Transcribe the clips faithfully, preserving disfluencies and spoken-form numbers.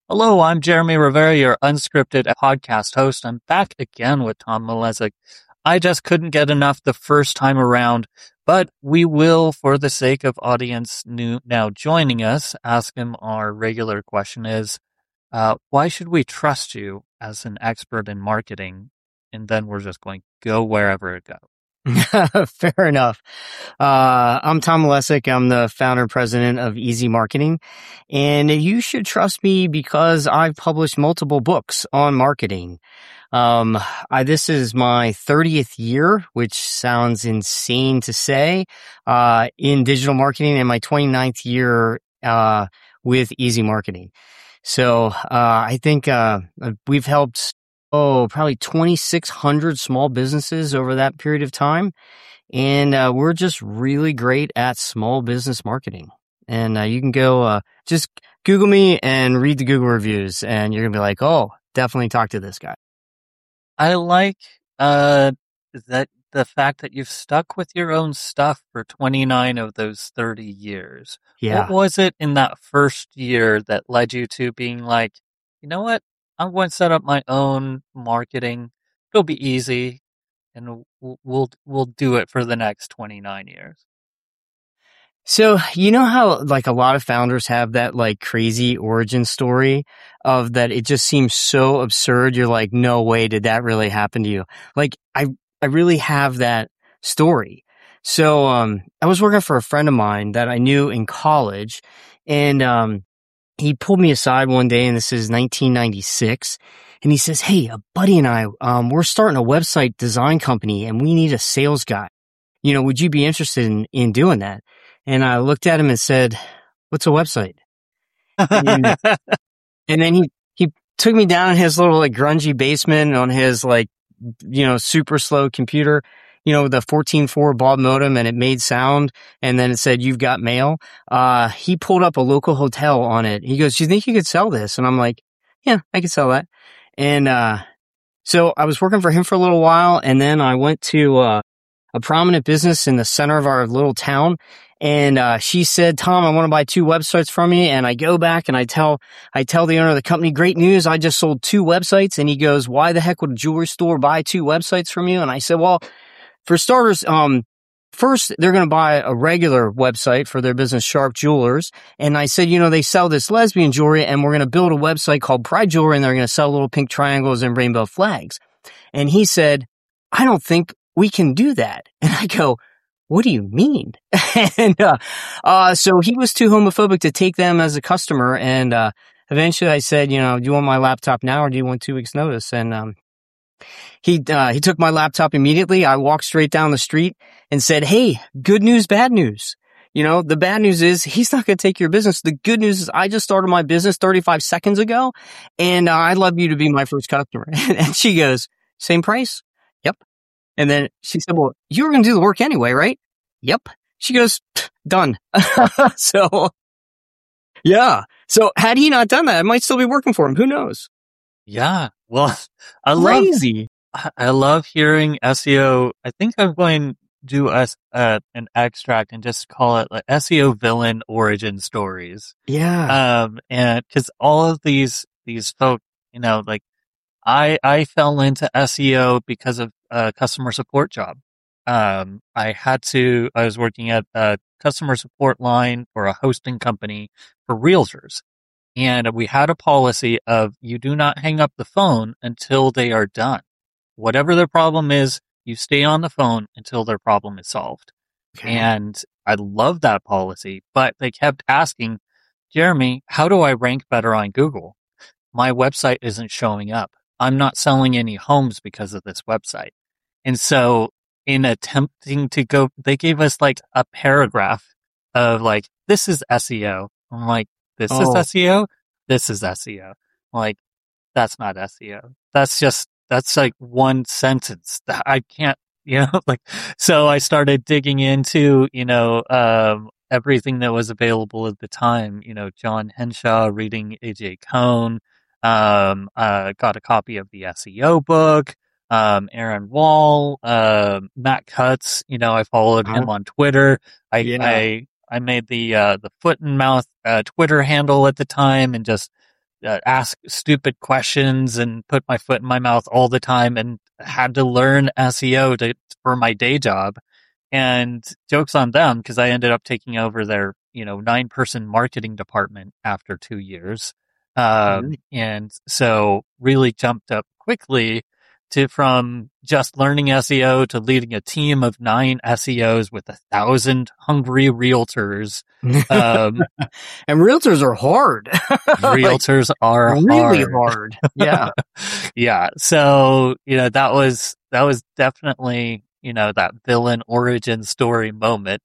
Hello, I'm Jeremy Rivera, your unscripted podcast host. I'm back again with Tom Malesic. I just couldn't get enough the first time around, but we will, for the sake of audience new, now joining us, ask him our regular question is, uh, why should we trust you as an expert in marketing? And then we're just going to go wherever it goes. Fair enough. Uh, I'm Tom Malesic. I'm the founder and president of Easy Marketing. And you should trust me because I've published multiple books on marketing. Um, I, this is my thirtieth year, which sounds insane to say, uh, in digital marketing, and my twenty-ninth year, uh, with Easy Marketing. So, uh, I think, uh, we've helped Oh, probably twenty-six hundred small businesses over that period of time. And uh, we're just really great at small business marketing. And uh, you can go uh, just Google me and read the Google reviews, and you're going to be like, oh, definitely talk to this guy. I like uh, that the fact that you've stuck with your own stuff for twenty-nine of those thirty years. Yeah. What was it in that first year that led you to being like, you know what? I'm going to set up my own marketing. It'll be easy, and we'll we'll, we'll do it for the next twenty-nine years. So, you know how like a lot of founders have that like crazy origin story of that it just seems so absurd. You're like, no way did that really happen to you? Like I, I really have that story. So, um, I was working for a friend of mine that I knew in college, and, um, he pulled me aside one day, and this is nineteen ninety-six, and he says, hey, a buddy and I, um, we're starting a website design company, and we need a sales guy. You know, would you be interested in, in doing that? And I looked at him and said, what's a website? And, and then he, he took me down in his little like grungy basement on his like, you know, super slow computer, you know, the fourteen four baud modem, and it made sound, and then it said, you've got mail. Uh, he pulled up a local hotel on it. He goes, do you think you could sell this? And I'm like, yeah, I could sell that. And, uh, so I was working for him for a little while, and then I went to, uh, a prominent business in the center of our little town. And, uh, she said, Tom, I want to buy two websites from you. And I go back and I tell, I tell the owner of the company, great news. I just sold two websites. And he goes, why the heck would a jewelry store buy two websites from you? And I said, well, for starters, um, first, they're going to buy a regular website for their business, Sharp Jewelers. And I said, you know, they sell this lesbian jewelry, and we're going to build a website called Pride Jewelry, and they're going to sell little pink triangles and rainbow flags. And he said, I don't think we can do that. And I go, what do you mean? and, uh, uh, so he was too homophobic to take them as a customer. And, uh, eventually I said, you know, do you want my laptop now, or do you want two weeks notice? And, um, He, uh, he took my laptop immediately. I walked straight down the street and said, hey, good news, bad news. You know, the bad news is he's not going to take your business. The good news is I just started my business thirty-five seconds ago, and uh, I'd love you to be my first customer. And she goes, same price? Yep. And then she said, well, you were going to do the work anyway, right? Yep. She goes, done. So, yeah. So had he not done that, I might still be working for him. Who knows? Yeah. Well, I Crazy. love, I love hearing S E O. I think I'm going to do a, uh, an extract and just call it like S E O villain origin stories. Yeah. Um, and cause all of these, these folk, you know, like I, I fell into S E O because of a customer support job. Um, I had to, I was working at a customer support line for a hosting company for realtors. And we had a policy of you do not hang up the phone until they are done. Whatever their problem is, you stay on the phone until their problem is solved. Okay. And I love that policy, but they kept asking, Jeremy, how do I rank better on Google? My website isn't showing up. I'm not selling any homes because of this website. And so in attempting to go, they gave us like a paragraph of like, this is S E O. I'm like, this oh. is S E O. This is S E O. Like, that's not S E O. That's just, that's like one sentence that I can't, you know, like, so I started digging into, you know, um, everything that was available at the time, you know, John Henshaw, reading A J Cohn, um, uh, got a copy of the S E O book, um, Aaron Wall, uh, Matt Cutts, you know, I followed him on Twitter. I, yeah. I, I made the, uh, the foot and mouth, uh, Twitter handle at the time and just uh, ask stupid questions and put my foot in my mouth all the time, and had to learn S E O to, for my day job. And joke's on them, because I ended up taking over their, you know, nine person marketing department after two years. Um, Really? and so really jumped up quickly to from just learning S E O to leading a team of nine S E Os with a thousand hungry realtors. Um, and realtors are hard. realtors like, are really hard. hard. Yeah. yeah. So, you know, that was, that was definitely, you know, that villain origin story moment.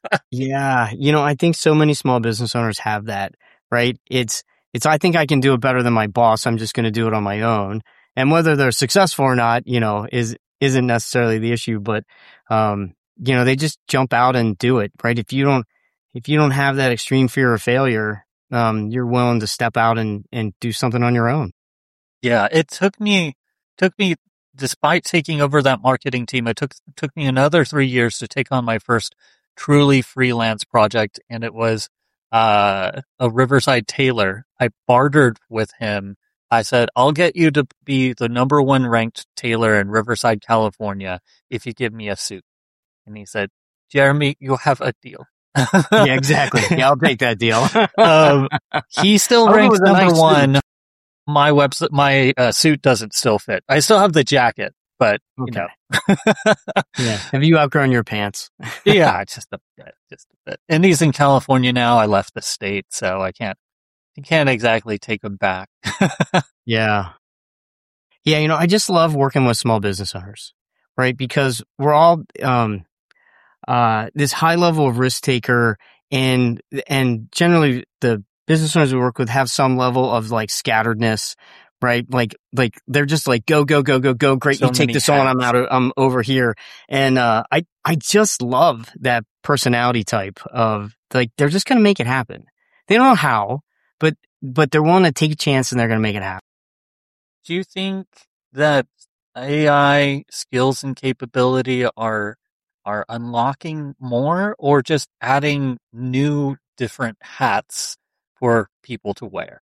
yeah. You know, I think so many small business owners have that, right? It's, it's, I think I can do it better than my boss. I'm just going to do it on my own. And whether they're successful or not, you know, is, isn't necessarily the issue, but, um, you know, they just jump out and do it, right? If you don't, if you don't have that extreme fear of failure, um, you're willing to step out and, and do something on your own. Yeah. It took me, took me, despite taking over that marketing team, it took, took me another three years to take on my first truly freelance project. And it was, uh, a Riverside tailor. I bartered with him. I said, I'll get you to be the number one ranked tailor in Riverside, California, if you give me a suit. And he said, Jeremy, you have a deal. yeah, exactly. Yeah, I'll take that deal. um, he still ranks number nice one. Suit. My website, my uh, suit doesn't still fit. I still have the jacket, but okay. you know. yeah. Have you outgrown your pants? yeah, just a bit, just a bit. And he's in California now. I left the state, so I can't, you can't exactly take him back. yeah. Yeah, you know, I just love working with small business owners, right? Because we're all, um, uh, this high level of risk taker, and, and generally the business owners we work with have some level of like scatteredness, right? Like, like they're just like, go, go, go, go, go. Great. So you take this hats. on. I'm out of, I'm over here. And, uh, I, I just love that personality type of like, they're just going to make it happen. They don't know how, but, but they're willing to take a chance and they're going to make it happen. Do you think that A I skills and capability are, are unlocking more, or just adding new different hats for people to wear?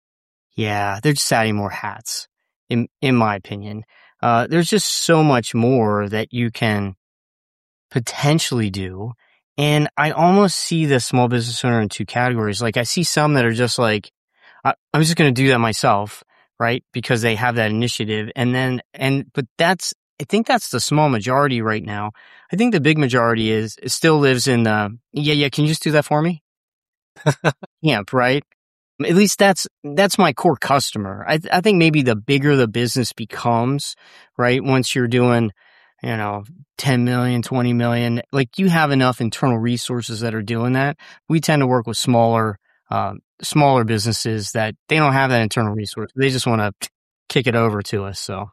Yeah, they're just adding more hats, in in my opinion. Uh, there's just so much more that you can potentially do. And I almost see the small business owner in two categories. Like I see some that are just like, I, I'm just going to do that myself, right? Because they have that initiative. And then, and, but that's, I think that's the small majority right now. I think the big majority is, it still lives in the, yeah, yeah, can you just do that for me? Camp, right? At least that's, that's my core customer. I, I think maybe the bigger the business becomes, right? Once you're doing, you know, ten million, twenty million, like you have enough internal resources that are doing that. We tend to work with smaller, um, smaller businesses that they don't have that internal resource. They just want to kick it over to us. So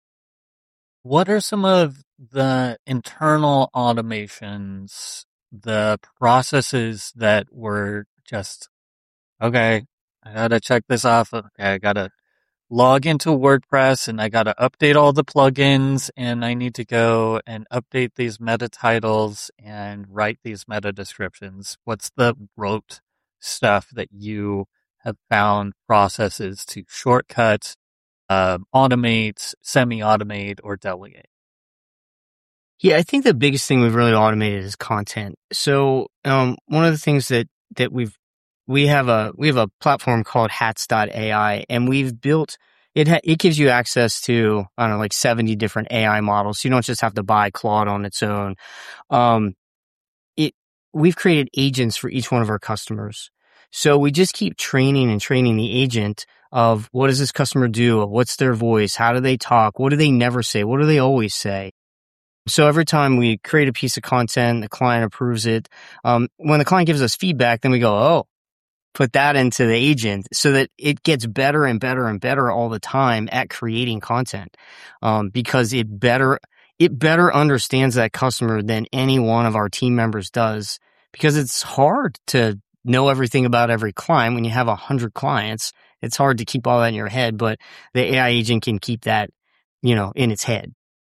what are some of the internal automations, the processes that were just, okay, I gotta check this off. Okay, I gotta log into WordPress and I gotta update all the plugins, and I need to go and update these meta titles and write these meta descriptions. What's the rote stuff that you have found processes to shortcut, um, automate, semi-automate, or delegate? Yeah, I think the biggest thing we've really automated is content. So, um, one of the things that, that we've We have a, we have a platform called hats dot A I, and we've built, it, ha, it gives you access to, I don't know, like seventy different A I models. So you don't just have to buy Claude on its own. Um, it, we've created agents for each one of our customers. So we just keep training and training the agent of what does this customer do? What's their voice? How do they talk? What do they never say? What do they always say? So every time we create a piece of content, the client approves it. Um, when the client gives us feedback, then we go, oh, put that into the agent so that it gets better and better and better all the time at creating content. Um, because it better, it better understands that customer than any one of our team members does, because it's hard to know everything about every client. When you have a hundred clients, it's hard to keep all that in your head, but the A I agent can keep that, you know, in its head.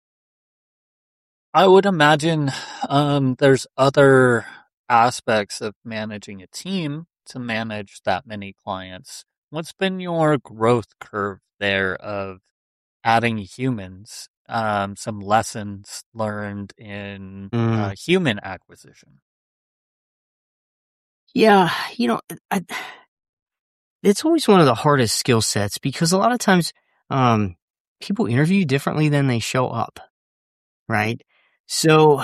I would imagine, um, there's other aspects of managing a team to manage that many clients. what's been your growth curve there of adding humans? Um, some lessons learned in Mm. uh, human acquisition. Yeah, you know, I, it's always one of the hardest skill sets because a lot of times um, people interview differently than they show up, right? So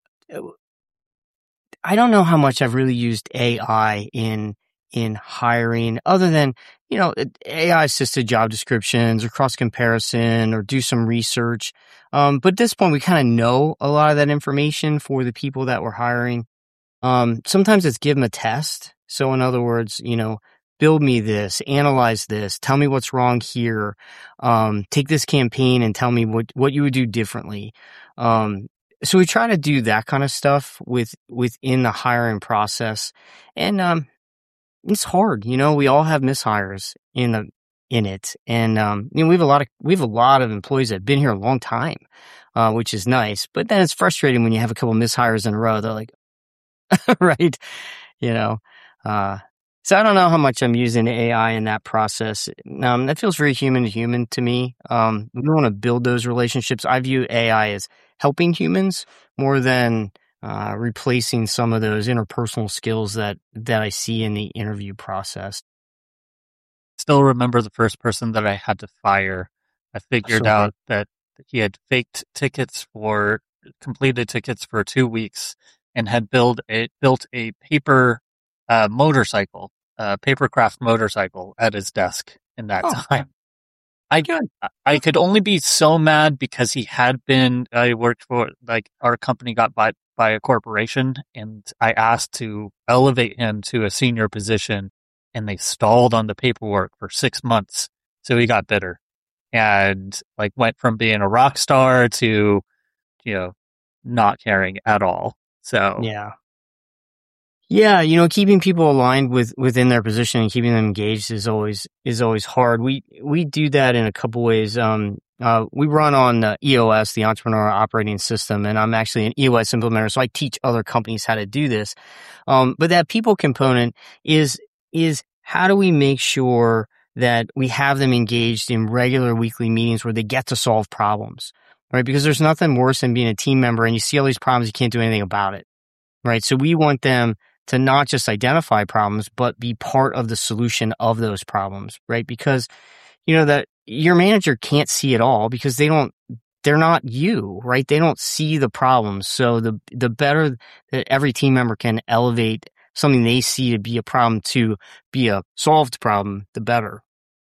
I don't know how much I've really used A I in in hiring, other than you know A I assisted job descriptions or cross comparison or do some research. Um, but at this point, we kind of know a lot of that information for the people that we're hiring. Um, sometimes it's give them a test. So in other words, you know, build me this, analyze this, tell me what's wrong here. Um, take this campaign and tell me what, what you would do differently. Um, so we try to do that kind of stuff with, within the hiring process. And, um, it's hard, you know, we all have mishires in the, in it. And, um, you know, we have a lot of, we have a lot of employees that have been here a long time, uh, which is nice, but then it's frustrating when you have a couple mishires in a row. They're like, right? You know, uh, so I don't know how much I'm using A I in that process. Um, that feels very human to human to me. Um, we want to build those relationships. I view A I as helping humans more than uh, replacing some of those interpersonal skills that that I see in the interview process. Still remember the first person that I had to fire. I figured So, out that he had faked tickets for completed tickets for two weeks and had built a built a paper uh, motorcycle, uh, papercraft motorcycle at his desk in that oh, time. I good. I could only be so mad because he had been. I worked for like our company got bought by a corporation, and I asked to elevate him to a senior position, and they stalled on the paperwork for six months. So he got bitter, and like went from being a rock star to, you know, not caring at all. So Yeah. Yeah, you know, keeping people aligned with within their position and keeping them engaged is always is always hard. We we do that in a couple ways. Um, uh, we run on uh, E O S, the Entrepreneur Operating System, and I'm actually an E O S implementer, so I teach other companies how to do this. Um, but that people component is is how do we make sure that we have them engaged in regular weekly meetings where they get to solve problems, right? Because there's nothing worse than being a team member and you see all these problems, you can't do anything about it, right? So we want them to not just identify problems, but be part of the solution of those problems, right? Because, you know, that your manager can't see it all because they don't, they're not you, right? They don't see the problems. So the, the better that every team member can elevate something they see to be a problem to be a solved problem, the better,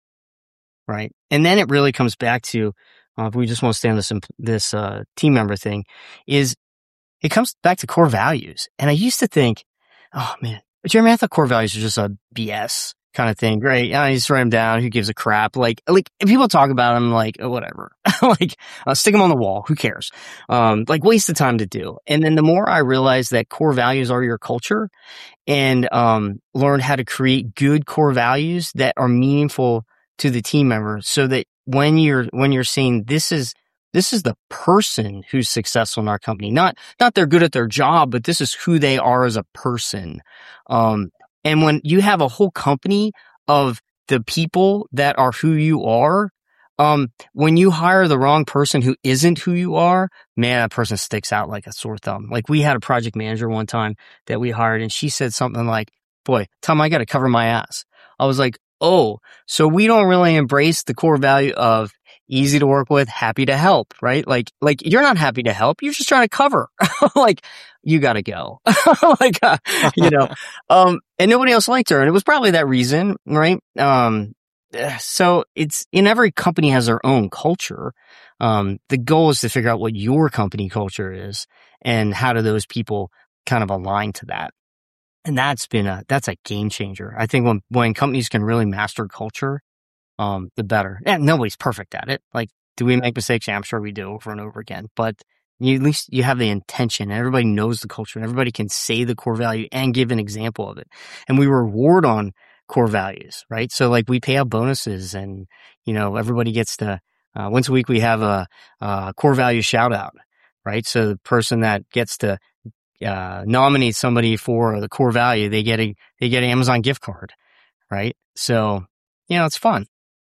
right? And then it really comes back to, uh, if we just want to stay on this, this, uh, team member thing, is it comes back to core values. And I used to think, oh man, Jeremy, I thought core values are just a B S kind of thing. Great. Yeah, you just write them down. Who gives a crap? Like, like if people talk about them, like, oh, whatever, like, uh, stick them on the wall. Who cares? Um, like waste of time to do. And then the more I realized that core values are your culture and, um, learn how to create good core values that are meaningful to the team member so that when you're, when you're saying this is, this is the person who's successful in our company. Not, not they're good at their job, but this is who they are as a person. Um, and when you have a whole company of the people that are who you are, um, when you hire the wrong person who isn't who you are, man, that person sticks out like a sore thumb. Like we had a project manager one time that we hired and she said something like, boy, Tom, I got to cover my ass. I was like, oh, so we don't really embrace the core value of easy to work with, happy to help, right? Like, like you're not happy to help. You're just trying to cover. Like, you gotta go. Like, uh, you know, um, and nobody else liked her. And it was probably that reason, right? Um, so it's in every company has their own culture. Um, the goal is to figure out what your company culture is and how do those people kind of align to that. And that's been a, that's a game changer. I think when, when companies can really master culture, um, the better. And nobody's perfect at it. Like, do we make mistakes? Yeah, I'm sure we do over and over again, but you, at least you have the intention and everybody knows the culture and everybody can say the core value and give an example of it. And we reward on core values, right? So like we pay out bonuses and, you know, everybody gets to, uh, once a week we have a, a core value shout out, right? So the person that gets to, uh, nominate somebody for the core value, they get a, they get an Amazon gift card, right? So, you know, it's fun.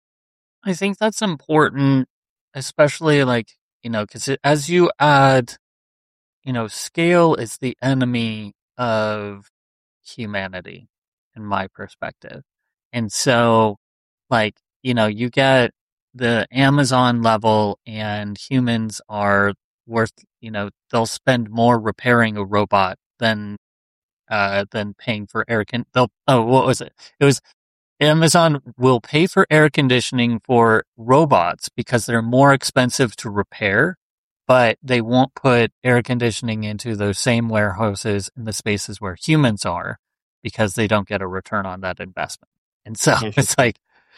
I think that's important, especially like, you know, because as you add, you know, scale is the enemy of humanity, in my perspective. And so, like, you know, you get the Amazon level, and humans are worth, you know, they'll spend more repairing a robot than uh than paying for air con. They'll oh, what was it? It was Amazon will pay for air conditioning for robots because they're more expensive to repair, but they won't put air conditioning into those same warehouses in the spaces where humans are because they don't get a return on that investment. And so it's like,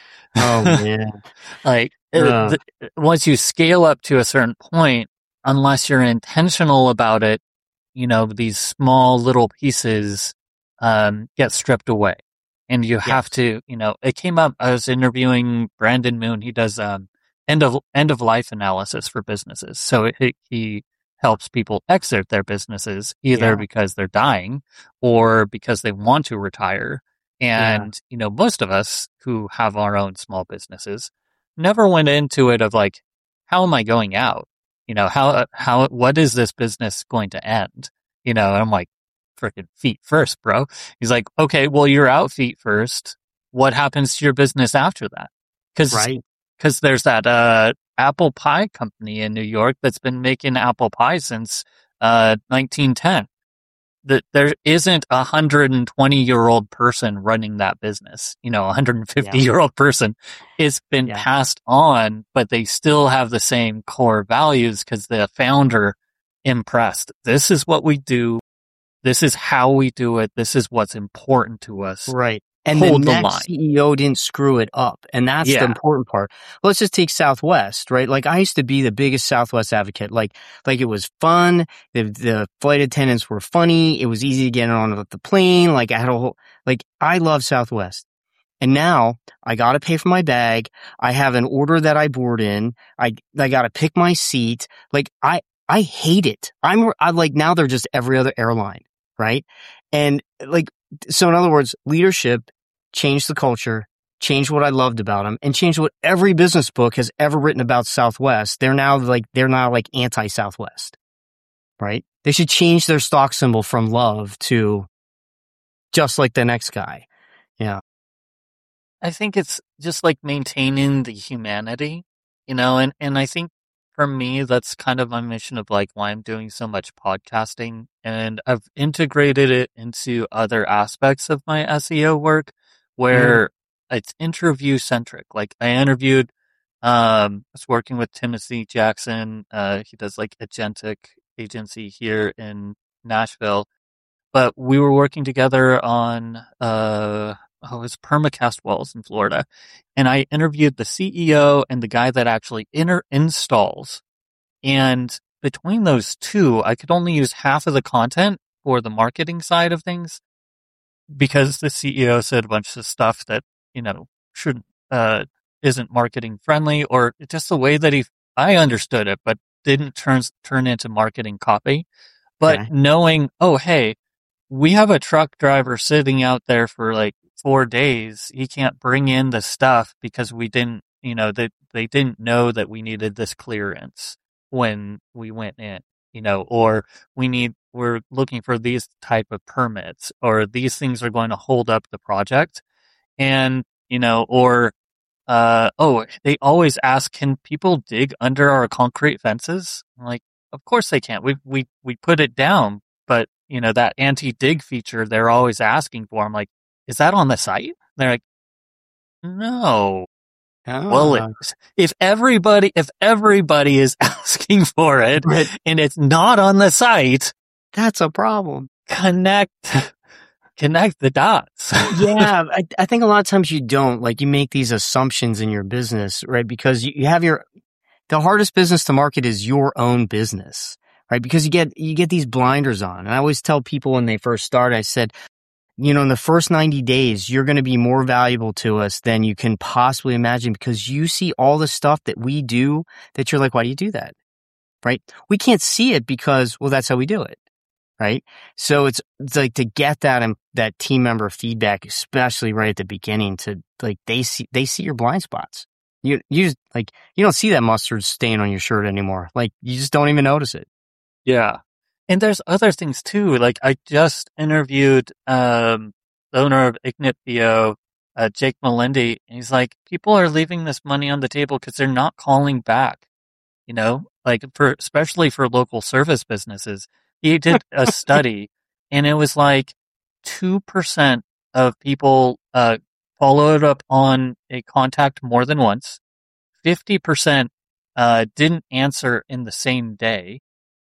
oh man, like uh. the, once you scale up to a certain point, unless you're intentional about it, you know, these small little pieces um, get stripped away. And you have yes. to, you know, it came up, I was interviewing Brandon Moon. He does um, end of end of life analysis for businesses. So it, he helps people exit their businesses either Yeah. because they're dying or because they want to retire. And, Yeah. you know, most of us who have our own small businesses never went into it of like, how am I going out? You know, how, how, what is this business going to end? You know, and I'm like, freaking feet first, bro. He's like, okay, well, you're out feet first. What happens to your business after that? Cause, right. cause there's that, uh, apple pie company in New York that's been making apple pie since, uh, nineteen ten. That there isn't a hundred twenty year old person running that business. You know, a hundred fifty year old person. It's been yeah. passed on, but they still have the same core values because the founder impressed. This is what we do. This is how we do it. This is what's important to us. Right. And Hold the the next line. C E O didn't screw it up. And that's Yeah. the important part. Let's just take Southwest, right? Like I used to be the biggest Southwest advocate. Like, like it was fun. The, the flight attendants were funny. It was easy to get on the plane. Like I had a whole, like I love Southwest. And now I got to pay for my bag. I have an order that I board in. I, I got to pick my seat. Like I, I hate it. I'm, I like now they're just every other airline, right? And like, so in other words, leadership changed the culture, changed what I loved about them, and changed what every business book has ever written about Southwest. They're now like, they're now like anti-Southwest, right? They should change their stock symbol from love to just like the next guy. Yeah. I think it's just like maintaining the humanity, you know, and, and I think for me, that's kind of my mission of like why I'm doing so much podcasting, and I've integrated it into other aspects of my S E O work where mm. it's interview centric. Like I interviewed, um, I was working with Timothy Jackson. Uh, he does like Agentic agency here in Nashville, but we were working together on, uh, oh, it was Permacast Walls in Florida. And I interviewed the C E O and the guy that actually inter- installs. And between those two, I could only use half of the content for the marketing side of things because the C E O said a bunch of stuff that, you know, shouldn't, uh, isn't marketing friendly, or just the way that he, I understood it, but didn't turn, turn into marketing copy. But okay. knowing, oh, hey, we have a truck driver sitting out there for like four days. He can't bring in the stuff because we didn't, you know, they, they didn't know that we needed this clearance when we went in, you know, or we need, we're looking for these type of permits, or these things are going to hold up the project. And, you know, or, uh, oh, they always ask, can people dig under our concrete fences? I'm like, of course they can't. We, we, we put it down, but you know, that anti-dig feature they're always asking for. I'm like, is that on the site? They're like, no. Ah. Well, it, if everybody, if everybody is asking for it right. and it's not on the site, that's a problem. Connect, connect the dots. yeah. I, I think a lot of times you don't, like you make these assumptions in your business, right? Because you, you have your, the hardest business to market is your own business, right? Because you get, you get these blinders on. And I always tell people when they first start, I said, you know, in the first ninety days, you're going to be more valuable to us than you can possibly imagine, because you see all the stuff that we do that you're like, why do you do that? Right? We can't see it because, well, that's how we do it. right? So it's, it's like to get that and that team member feedback, especially right at the beginning, to like they see they see your blind spots. You you just, like you don't see that mustard stain on your shirt anymore. Like you just don't even notice it. Yeah. And there's other things too. Like I just interviewed um the owner of Ignitio, uh, Jake Melendi, and he's like, people are leaving this money on the table because they're not calling back. You know, like for especially for local service businesses. He did a study, and it was like two percent of people uh, followed up on a contact more than once. Fifty percent uh, didn't answer in the same day,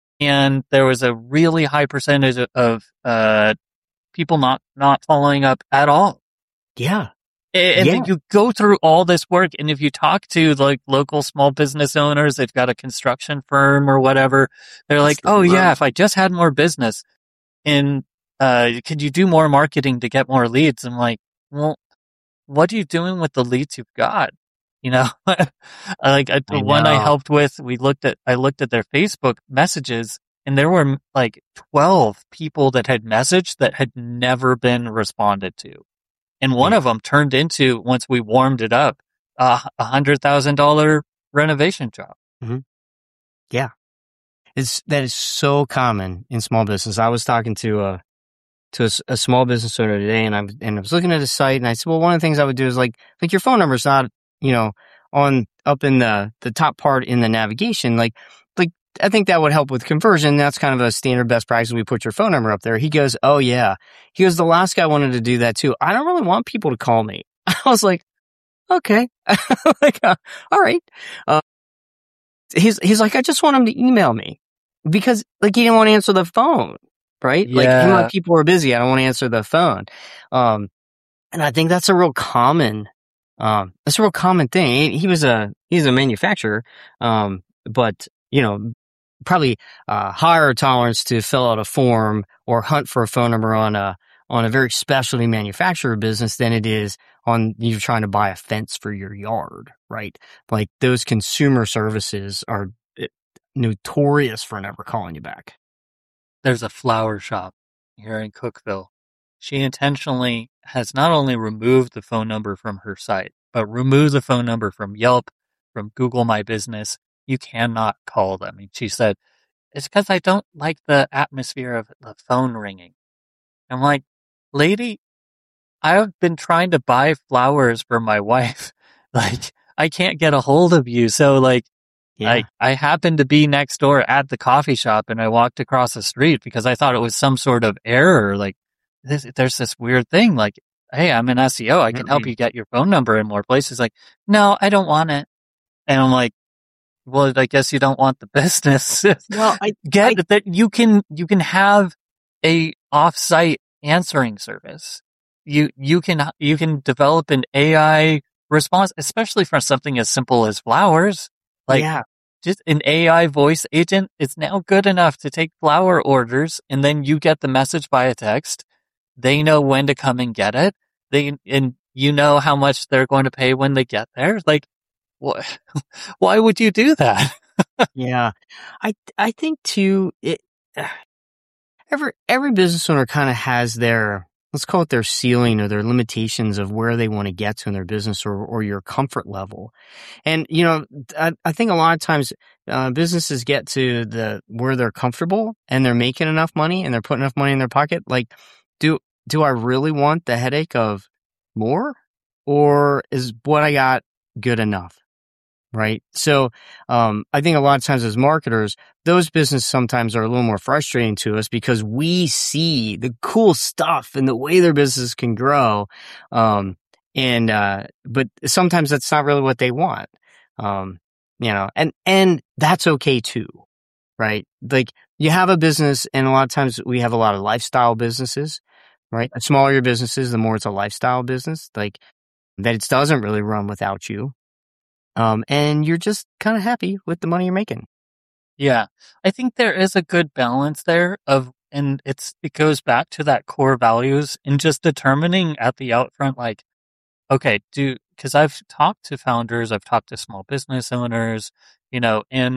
and there was a really high percentage of, of uh, people not not following up at all. Yeah. And Yeah. you go through all this work, and if you talk to like local small business owners, they've got a construction firm or whatever, they're like, the "Oh word. yeah, if I just had more business, and uh, could you do more marketing to get more leads?" I'm like, "Well, what are you doing with the leads you've got?" You know, like I, the I one I know. helped with, we looked at, I looked at their Facebook messages, and there were like twelve people that had messaged that had never been responded to. And one Yeah. of them turned into, once we warmed it up, a a hundred thousand dollar renovation job. Mm-hmm. Yeah. It's, that is so common in small business. I was talking to a, to a, a small business owner today, and I was, and I was looking at his site, and I said, well, one of the things I would do is like, like your phone number's not, you know, on, up in the, the top part in the navigation. Like, like, I think that would help with conversion. That's kind of a standard best practice. We put your phone number up there. He goes, oh yeah. He goes, the last guy wanted to do that too. I don't really want people to call me. I was like, okay. like, uh, all right. Uh, he's, he's like, I just want him to email me because like he didn't want to answer the phone, right? Like, hey, my Yeah. people are busy. I don't want to answer the phone. Um, and I think that's a real common, um, that's a real common thing. He, he was a, he's a manufacturer. Um, but you know, probably uh, higher tolerance to fill out a form or hunt for a phone number on a on a very specialty manufacturer business than it is on you trying to buy a fence for your yard, right? Like those consumer services are eh, notorious for never calling you back. There's a flower shop here in Cookeville. She intentionally has not only removed the phone number from her site, but removed the phone number from Yelp, from Google My Business. You cannot call them. And she said, it's because I don't like the atmosphere of the phone ringing. I'm like, lady, I've been trying to buy flowers for my wife. Like, I can't get a hold of you. So, like, Yeah. I, I happened to be next door at the coffee shop, and I walked across the street because I thought it was some sort of error. Like, this, there's this weird thing. Like, hey, I'm an S E O. I can help you get your phone number in more places. Like, no, I don't want it. And I'm like, well, I guess you don't want the business. Well, I get I, that you can you can have a off-site answering service. You you can you can develop an A I response, especially for something as simple as flowers. Like, yeah. just an A I voice agent is now good enough to take flower orders, and then you get the message via text. They know when to come and get it. They and you know how much they're going to pay when they get there. Like, what? Why would you do that? Yeah. I I think too it every every business owner kind of has their, let's call it their ceiling or their limitations of where they want to get to in their business or or your comfort level. And you know, I, I think a lot of times uh, businesses get to the where they're comfortable and they're making enough money and they're putting enough money in their pocket. Like, do do I really want the headache of more, or is what I got good enough? Right. So, um, I think a lot of times as marketers, those businesses sometimes are a little more frustrating to us because we see the cool stuff and the way their business can grow. Um, and, uh, but sometimes that's not really what they want. Um, you know, and, and that's okay too. Right. Like you have a business, and a lot of times we have a lot of lifestyle businesses, right? The smaller your business is, the more it's a lifestyle business, like that it doesn't really run without you. Um, and you're just kind of happy with the money you're making. Yeah, I think there is a good balance there of, and it's, it goes back to that core values and just determining at the outfront, like, okay, do, cause I've talked to founders, I've talked to small business owners, you know, and,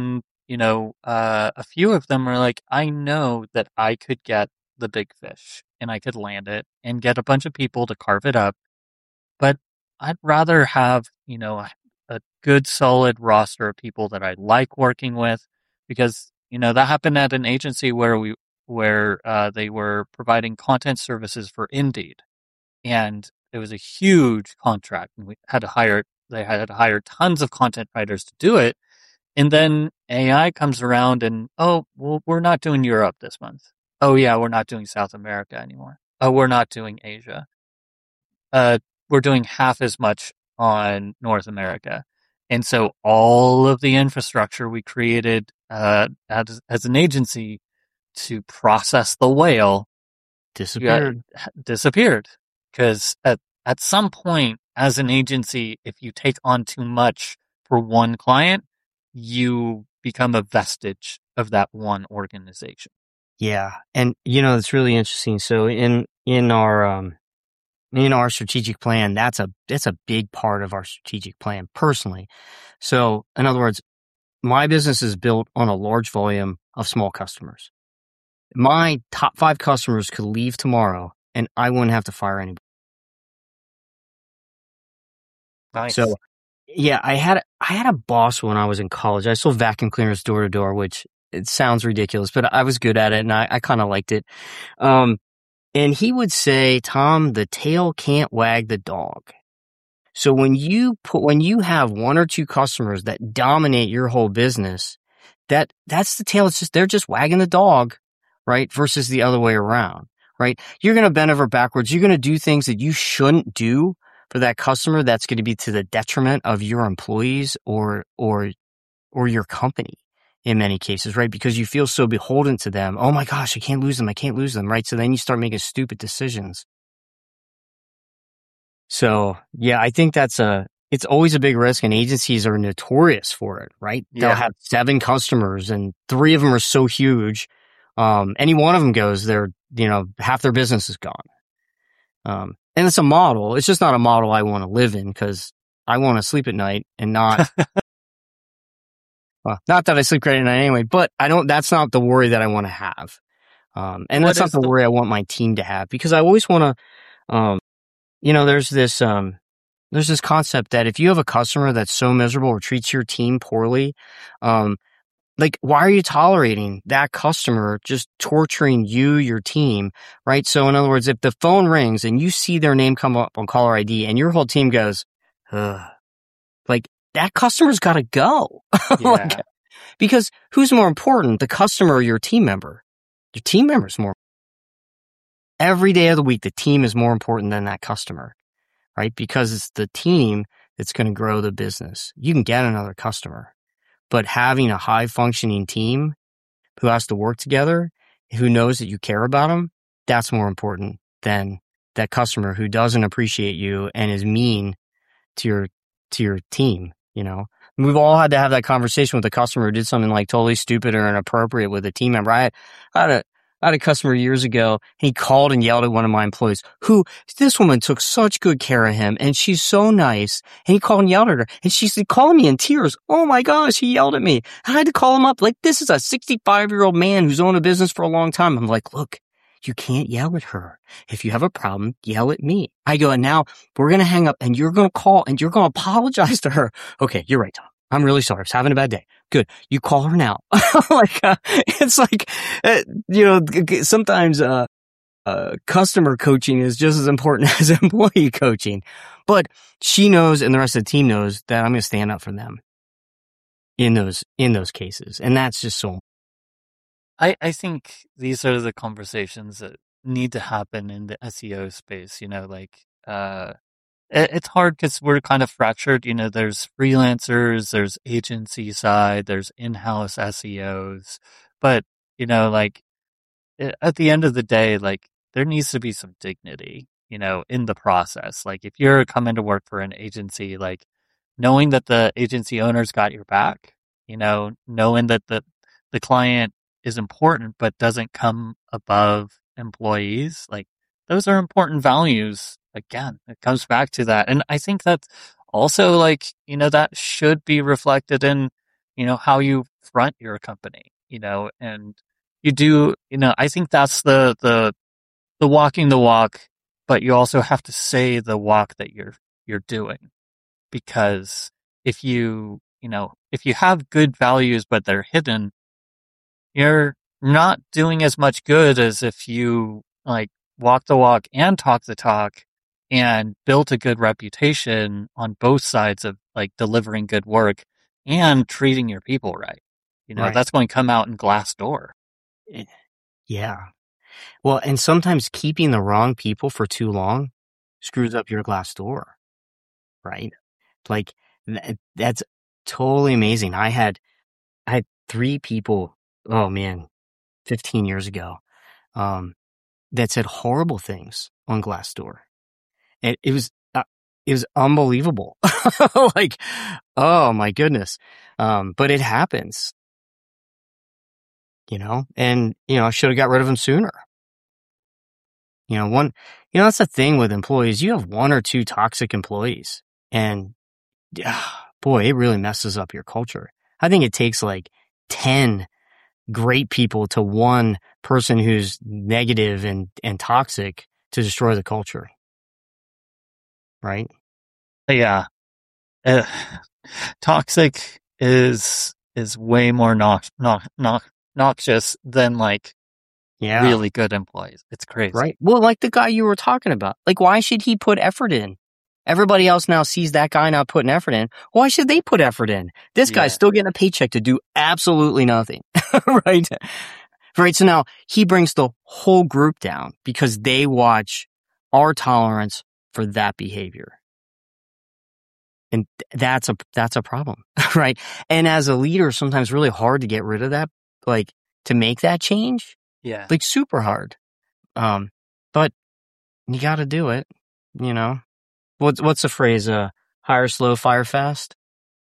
you know, uh, a few of them are like, I know that I could get the big fish and I could land it and get a bunch of people to carve it up, but I'd rather have, you know, a, a good solid roster of people that I like working with, because, you know, that happened at an agency where we, where, uh, they were providing content services for Indeed, and it was a huge contract, and we had to hire, they had to hire tons of content writers to do it. And then A I comes around and, oh, well, we're not doing Europe this month. Oh yeah, we're not doing South America anymore. Oh, we're not doing Asia. Uh, we're doing half as much on North America. And so all of the infrastructure we created, uh, as, as an agency to process the whale Disappeared. got, disappeared. Cause at, at some point as an agency, if you take on too much for one client, you become a vestige of that one organization. Yeah. And, you know, it's really interesting. So in, in our, um, in our strategic plan, that's a, that's a big part of our strategic plan personally. So in other words, my business is built on a large volume of small customers. My top five customers could leave tomorrow and I wouldn't have to fire anybody. Nice. So yeah, I had, I had a boss when I was in college. I sold vacuum cleaners door to door, which it sounds ridiculous, but I was good at it and I, I kind of liked it. Um, and he would say, Tom, the tail can't wag the dog. So when you put, when you have one or two customers that dominate your whole business, that, that's the tail. It's just, they're just wagging the dog, right? Versus the other way around, right? You're going to bend over backwards. You're going to do things that you shouldn't do for that customer. That's going to be to the detriment of your employees or, or, or your company in many cases, right? Because you feel so beholden to them. Oh my gosh, I can't lose them. I can't lose them, right? So then you start making stupid decisions. So yeah, I think that's a, it's always a big risk, and agencies are notorious for it, right? Yeah. They'll have seven customers and three of them are so huge. Um, any one of them goes, they're, you know, half their business is gone. Um, and it's a model. It's just not a model I want to live in, because I want to sleep at night and not, well, not that I sleep great at night anyway, but I don't, that's not the worry that I want to have. Um, and What that's not is the the- worry I want my team to have, because I always want to, um, you know, there's this, um, there's this concept that if you have a customer that's so miserable or treats your team poorly, um, like, why are you tolerating that customer just torturing you, your team, right? So in other words, if the phone rings and you see their name come up on caller I D and your whole team goes, ugh, like, that customer's got to go. Yeah. Like, because who's more important, the customer or your team member? Your team member's more. Every day of the week, the team is more important than that customer, right? Because it's the team that's going to grow the business. You can get another customer, but having a high functioning team who has to work together, who knows that you care about them, that's more important than that customer who doesn't appreciate you and is mean to your, to your team, you know? And we've all had to have that conversation with a customer who did something like totally stupid or inappropriate with a team member. I had, I had a, I had a customer years ago, and he called and yelled at one of my employees, who, this woman took such good care of him, and she's so nice. And he called and yelled at her, and she's calling me in tears. Oh my gosh, he yelled at me. I had to call him up. Like, this is a sixty-five-year-old man who's owned a business for a long time. I'm like, look, you can't yell at her. If you have a problem, yell at me. I go, and now we're going to hang up, and you're going to call, and you're going to apologize to her. Okay, you're right, Tom. I'm really sorry. I was having a bad day. Good. You call her now. Like, uh, it's like, uh, you know, sometimes, uh, uh, customer coaching is just as important as employee coaching, but she knows and the rest of the team knows that I'm going to stand up for them in those, in those cases. And that's just so. I, I think these are the conversations that need to happen in the S E O space, you know, like, uh, it's hard because we're kind of fractured. You know, there's freelancers, there's agency side, there's in-house S E Os. But, you know, like at the end of the day, like there needs to be some dignity, you know, in the process. Like if you're coming to work for an agency, like knowing that the agency owner's got your back, you know, knowing that the, the client is important but doesn't come above employees, like those are important values. Again, it comes back to that. And I think that's also like, you know, that should be reflected in, you know, how you front your company, you know, and you do, you know, I think that's the, the, the walking the walk, but you also have to say the walk that you're, you're doing. Because if you, you know, if you have good values, but they're hidden, you're not doing as much good as if you like walk the walk and talk the talk and built a good reputation on both sides of like delivering good work and treating your people right. You know, Right. that's going to come out in Glassdoor. Yeah. Well, and sometimes keeping the wrong people for too long screws up your Glassdoor, right? Like th- that's totally amazing. I had I had three people, oh man, fifteen years ago, um, that said horrible things on Glassdoor. It, it was uh, it was unbelievable. Like, oh my goodness. Um, but it happens, you know, and you know, I should have got rid of them sooner. You know, one, you know, that's the thing with employees. You have one or two toxic employees and ah, boy, it really messes up your culture. I think it takes like ten great people to one person who's negative and, and toxic to destroy the culture. Right? Yeah. Uh, toxic is, is way more nox, nox, nox, noxious than like Yeah. really good employees. It's crazy. Right. Well, like the guy you were talking about. Like, why should he put effort in? Everybody else now sees that guy not putting effort in. Why should they put effort in? This Yeah. guy's still getting a paycheck to do absolutely nothing. Right? Right. So now he brings the whole group down because they watch our tolerance for that behavior. And that's a, that's a problem. Right. And as a leader, sometimes really hard to get rid of that, like to make that change. Yeah. Like super hard. Um, but you got to do it, you know. What's what's the phrase? Uh, hire slow, fire fast.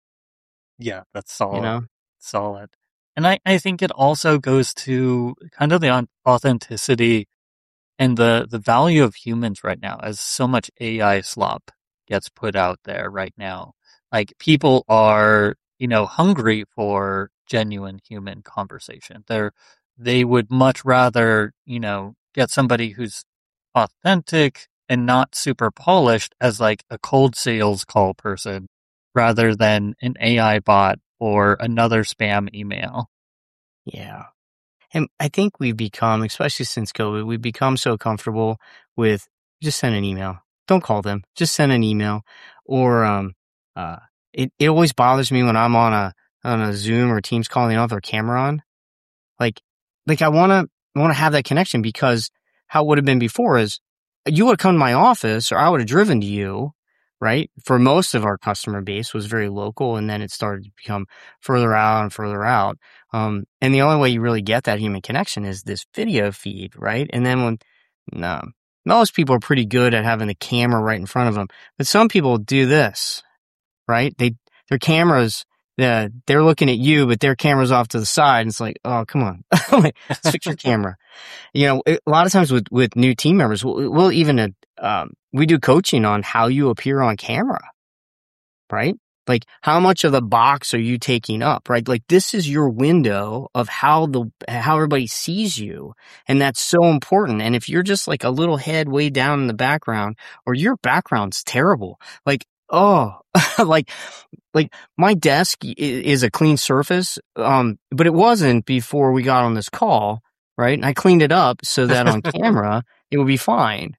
Yeah, that's solid. You know, solid. And I, I think it also goes to kind of the authenticity and the, the value of humans right now, as so much A I slop gets put out there right now. Like people are, you know, hungry for genuine human conversation. They're, they would much rather, you know, get somebody who's authentic and not super polished as like a cold sales call person rather than an A I bot or another spam email. Yeah. And I think we've become, especially since COVID, we've become so comfortable with just send an email. Don't call them. Just send an email. Or um uh it, it always bothers me when I'm on a on a Zoom or Teams call and they don't have their camera on. Like like I wanna I wanna have that connection because how it would have been before is you would have come to my office or I would have driven to you, right? For most of our customer base was very local and then it started to become further out and further out. Um, and the only way you really get that human connection is this video feed, right? And then when, no, most people are pretty good at having the camera right in front of them, but some people do this, right? They, their cameras, uh, they're looking at you, but their camera's off to the side. And it's like, oh, come on, like, fix your camera. You know, a lot of times with, with new team members, we'll, we'll even, uh, um, we do coaching on how you appear on camera, right? Like how much of the box are you taking up, right? Like this is your window of how the, how everybody sees you. And that's so important. And if you're just like a little head way down in the background or your background's terrible, like, oh, like, like my desk is a clean surface. Um, but it wasn't before we got on this call, right? And I cleaned it up so that on camera it would be fine.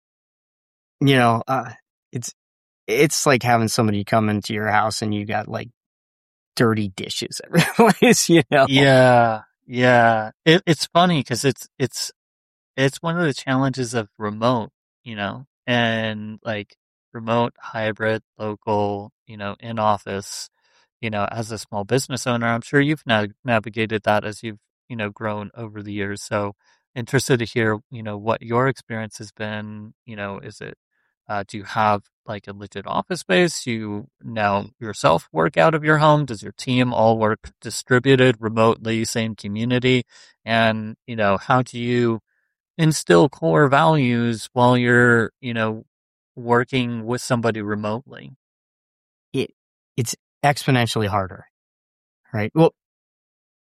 You know, uh, it's, it's like having somebody come into your house and you got like dirty dishes every place, you know? Yeah. Yeah. It, it's funny because it's, it's, it's one of the challenges of remote, you know, and like remote, hybrid, local, you know, in office, you know, as a small business owner, I'm sure you've na- navigated that as you've, you know, grown over the years. So interested to hear, you know, what your experience has been. You know, is it, uh, do you have like a legit office space? You now yourself work out of your home? Does your team all work distributed remotely, same community? And, you know, how do you instill core values while you're, you know, working with somebody remotely? It, it's exponentially harder, right? Well,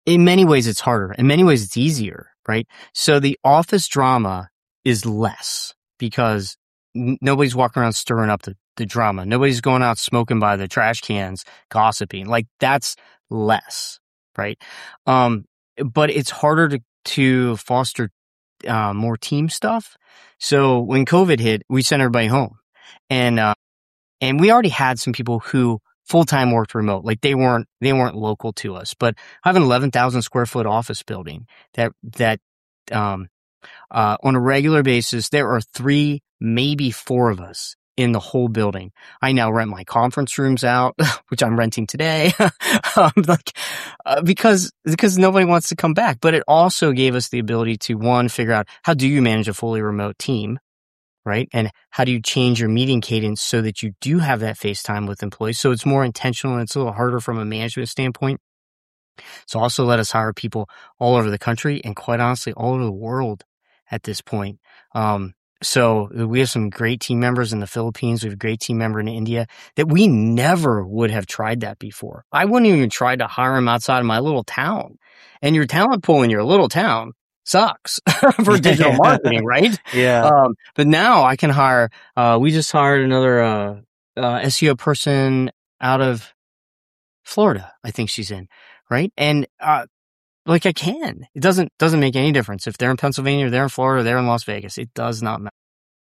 in many ways it's harder. In many ways it's easier, right? So the office drama is less because n- nobody's walking around stirring up the, the drama. Nobody's going out smoking by the trash cans, gossiping. Like that's less, right? Um, but it's harder to, to foster uh, more team stuff. So when COVID hit, we sent everybody home, and uh, and we already had some people who full time worked remote, like they weren't they weren't local to us. But I have an eleven thousand square foot office building that that um, uh, on a regular basis there are three, maybe four of us in the whole building. I now rent my conference rooms out, which I'm renting today, um, like uh, because because nobody wants to come back. But it also gave us the ability to one figure out how do you manage a fully remote team, right? And how do you change your meeting cadence so that you do have that face time with employees? So it's more intentional and it's a little harder from a management standpoint. So also let us hire people all over the country and quite honestly all over the world at this point. Um, So we have some great team members in the Philippines. We have a great team member in India that we never would have tried that before. I wouldn't even try to hire them outside of my little town. And your talent pool in your little town sucks for digital marketing, right? Yeah. Um, but now I can hire, uh, we just hired another, uh, uh, S E O person out of Florida. I think she's in, right? And, uh, like I can. It doesn't doesn't make any difference if they're in Pennsylvania or they're in Florida or they're in Las Vegas. It does not matter.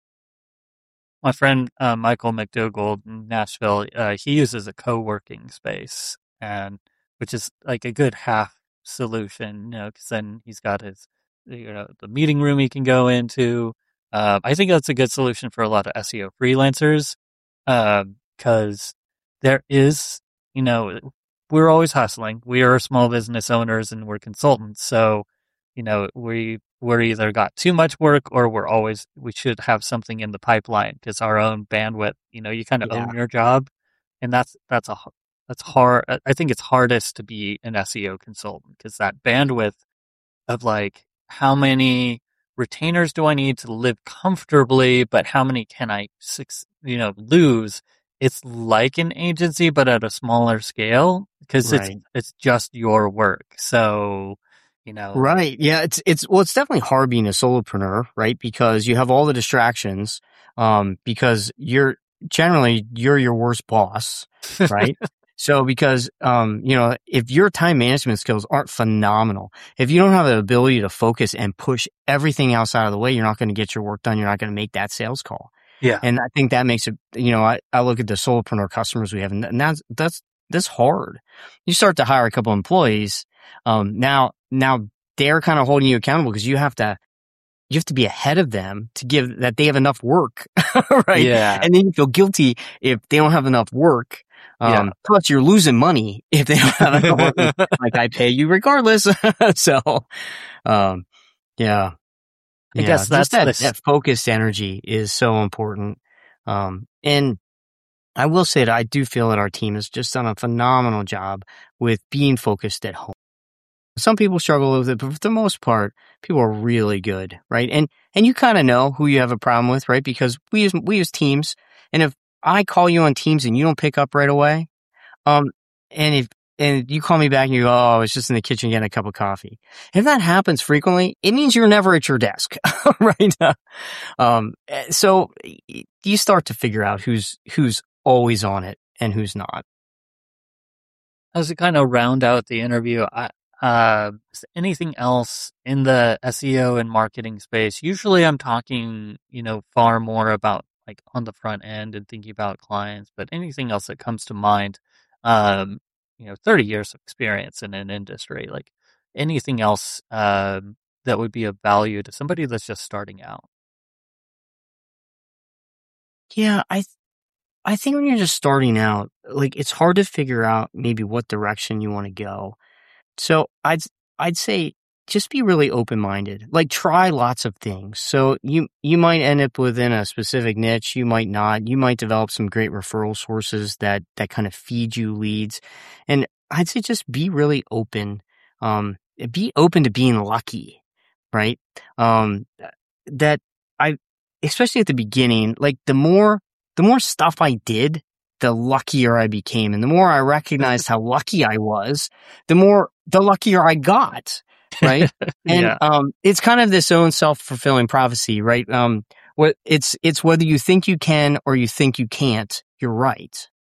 My friend uh, Michael McDougall in Nashville, uh, he uses a co-working space, and which is like a good half solution, you know, because then he's got his, you know, the meeting room he can go into. Uh, I think that's a good solution for a lot of S E O freelancers, because uh, there is, you know, we're always hustling. We are small business owners and we're consultants. So, you know, we, we're either got too much work or we're always, we should have something in the pipeline because our own bandwidth, you know, you kind of Yeah. own your job. And that's, that's a, that's hard. I think it's hardest to be an S E O consultant because that bandwidth of like, how many retainers do I need to live comfortably, but how many can I, you know, lose? It's like an agency, but at a smaller scale because Right. it's it's just your work. So, you know, Right. Yeah. It's it's well, it's definitely hard being a solopreneur, right? Because you have all the distractions. Um, because you're generally you're your worst boss, right? So because um, you know, if your time management skills aren't phenomenal, if you don't have the ability to focus and push everything else out of the way, you're not going to get your work done. You're not going to make that sales call. Yeah. And I think that makes it, you know, I, I look at the solopreneur customers we have and that's, that's, that's hard. You start to hire a couple employees. Um, now, now they're kind of holding you accountable because you have to, you have to be ahead of them to give that they have enough work. Right. Yeah. And then you feel guilty if they don't have enough work. Um, Yeah. plus you're losing money if they don't have enough work. Like I pay you regardless. So, um, yeah. I Yeah, guess that's just that, this. that focused energy is so important. Um, and I will say that I do feel that our team has just done a phenomenal job with being focused at home. Some people struggle with it, but for the most part, people are really good, right? And and you kind of know who you have a problem with, right? Because we use we use Teams, and if I call you on Teams and you don't pick up right away, um, and if and you call me back and you go, oh, I was just in the kitchen getting a cup of coffee. If that happens frequently, it means you're never at your desk, right? Um, so you start to figure out who's who's always on it and who's not. As we kind of round out the interview, I, uh, is there anything else in the S E O and marketing space? Usually I'm talking, you know, far more about like on the front end and thinking about clients, but anything else that comes to mind, um, you know, thirty years of experience in an industry, like anything else, um, that would be of value to somebody that's just starting out? Yeah, I I think when you're just starting out, like it's hard to figure out maybe what direction you want to go. So I'd I'd say just be really open-minded. Like try lots of things. So you you might end up within a specific niche, you might not. You might develop some great referral sources that that kind of feed you leads. And I'd say just be really open. Um be open to being lucky, right? Um that I especially at the beginning, like the more the more stuff I did, the luckier I became. And the more I recognized how lucky I was, the more, the luckier I got. Right. And, Yeah. um, it's kind of this own self-fulfilling prophecy, right? Um, what it's, it's whether you think you can or you think you can't, you're right.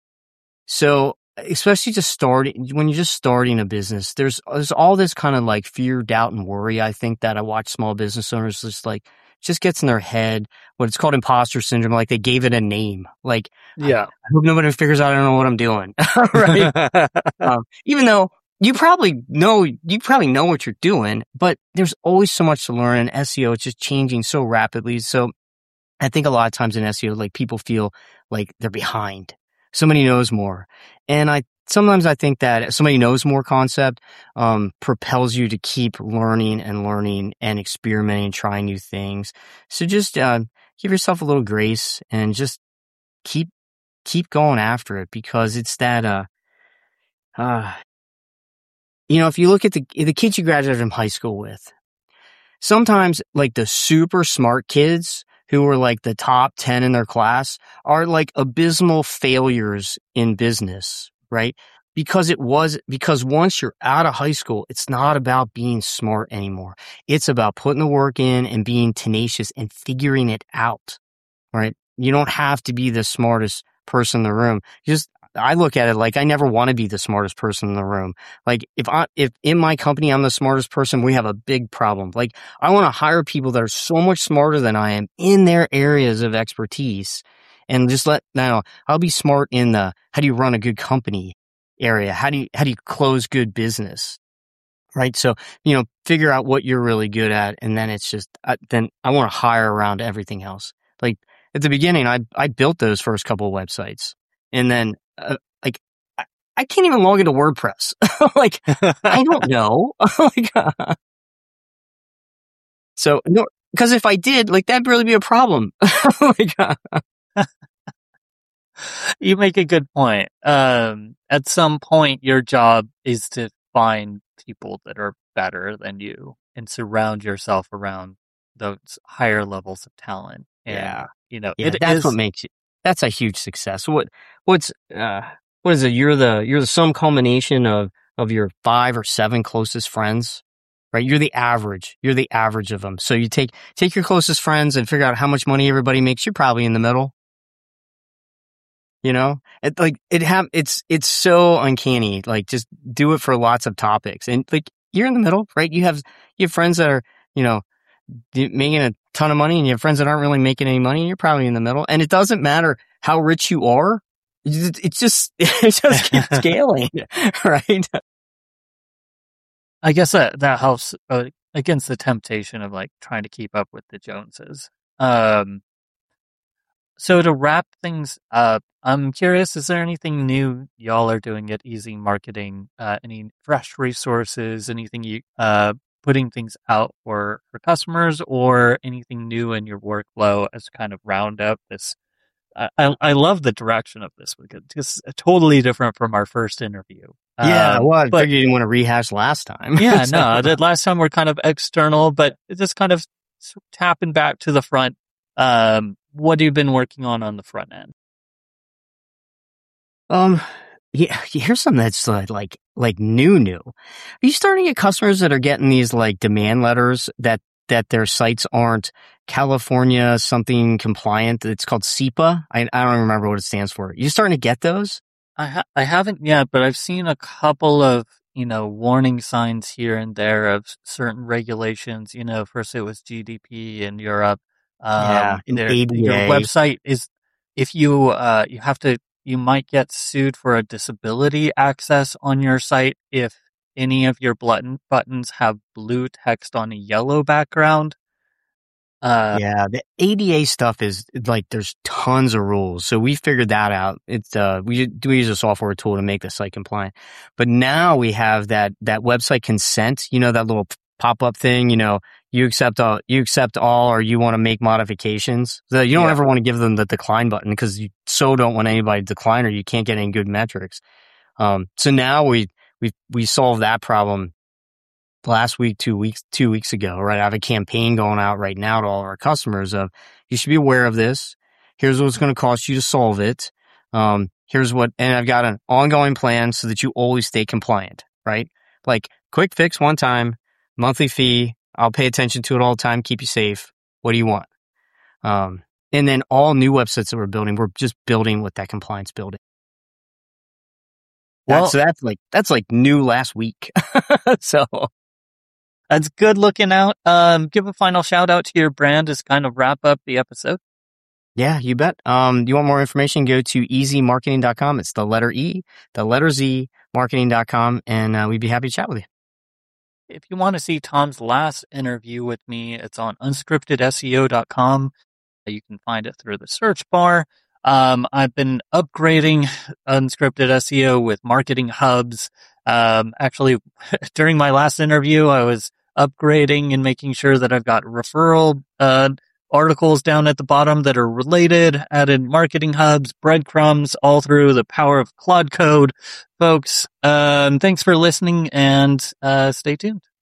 So, especially just starting, when you're just starting a business, there's, there's all this kind of like fear, doubt, and worry. I think that I watch small business owners just like, just gets in their head, what it's called imposter syndrome. Like they gave it a name. Like, Yeah. I hope nobody figures out I don't know what I'm doing. Right. um, even though you probably know, you probably know what you're doing, but there's always so much to learn, and S E O, it's just changing so rapidly. So I think a lot of times in S E O, like people feel like they're behind. Somebody knows more. And I, sometimes I think that somebody knows more concept, um, propels you to keep learning and learning and experimenting, trying new things. So just, uh, give yourself a little grace and just keep, keep going after it, because it's that, uh, uh, you know, if you look at the, the kids you graduated from high school with, sometimes like the super smart kids who were like the top ten in their class are like abysmal failures in business, right? Because it was, because once you're out of high school, it's not about being smart anymore. It's about putting the work in and being tenacious and figuring it out, right? You don't have to be the smartest person in the room. You just, I look at it like I never want to be the smartest person in the room. Like if I, if in my company I'm the smartest person, we have a big problem. Like I want to hire people that are so much smarter than I am in their areas of expertise, and just let, now I'll be smart in the, how do you run a good company area? How do you, how do you close good business? Right. So, you know, figure out what you're really good at. And then it's just, uh, then I want to hire around everything else. Like at the beginning, I, I built those first couple of websites, and then Uh, like I, I can't even log into WordPress. Like I don't know. Like, uh, so no, because if I did, like that'd really be a problem. Like, uh, You make a good point. Um, at some point, your job is to find people that are better than you and surround yourself around those higher levels of talent. And, yeah, you know, yeah, it that's what is, makes it. That's a huge success. What what's uh what is it? You're the you're the sum culmination of of your five or seven closest friends. Right? You're the average. You're the average of them. So you take take your closest friends and figure out how much money everybody makes. You're probably in the middle. You know, it like it have it's it's so uncanny. Like just do it for lots of topics, and like you're in the middle, right? You have you have friends that are, you know, making a ton of money, and you have friends that aren't really making any money, and you're probably in the middle. And it doesn't matter how rich you are; it, it just it just keeps scaling, right? I guess that, that helps uh, against the temptation of like trying to keep up with the Joneses. Um, So to wrap things up, I'm curious, is there anything new y'all are doing at Easy Marketing? Uh, any fresh resources, anything you uh putting things out for for customers, or anything new in your workflow as kind of round up this? I I, I love the direction of this because it's totally different from our first interview. Yeah, Um, well, I but figured you didn't want to rehash last time. yeah, So, no, the last time we're kind of external, but it's just kind of s- tapping back to the front. Um, what have you been working on on the front end? um, yeah, here's something that's uh, like like new, new. Are you starting to get customers that are getting these like demand letters that that their sites aren't California something compliant? It's called SEPA. I I don't remember what it stands for. You starting to get those? I ha- I haven't yet, but I've seen a couple of, you know, warning signs here and there of s- certain regulations. You know, first it was G D P in Europe. Yeah, Um, an there, your A D A. website is, if you, uh, you have to, you might get sued for a disability access on your site if any of your button buttons have blue text on a yellow background. Uh, Yeah, the A D A stuff is like there's tons of rules. So we figured that out. It's uh we we use a software tool to make the site compliant. But now we have that that website consent, you know, that little pop-up thing, you know, you accept all you accept all or you want to make modifications. So you don't yeah. ever want to give them the decline button because you so don't want anybody to decline or you can't get any good metrics. Um so now we we we solved that problem last week, two weeks, two weeks ago, right? I have a campaign going out right now to all of our customers of, you should be aware of this. Here's what it's going to cost you to solve it. Um, here's what, and I've got an ongoing plan so that you always stay compliant, right? Like quick fix one time, monthly fee. I'll pay attention to it all the time, keep you safe. What do you want? Um, and then all new websites that we're building, we're just building with that compliance building. Well, That's, so that's like, that's like new last week. So that's good looking out. Um, give a final shout out to your brand as kind of wrap up the episode. Yeah, you bet. Um, you want more information? Go to easy marketing dot com. It's the letter E, the letter Z, marketing dot com, and uh, we'd be happy to chat with you. If you want to see Tom's last interview with me, it's on unscripted S E O dot com. You can find it through the search bar. Um, I've been upgrading Unscripted S E O with marketing hubs. Um, actually, during my last interview, I was upgrading and making sure that I've got referral uh, articles down at the bottom that are related, added marketing hubs, breadcrumbs, all through the power of Claude Code. Folks, um, thanks for listening, and uh, stay tuned.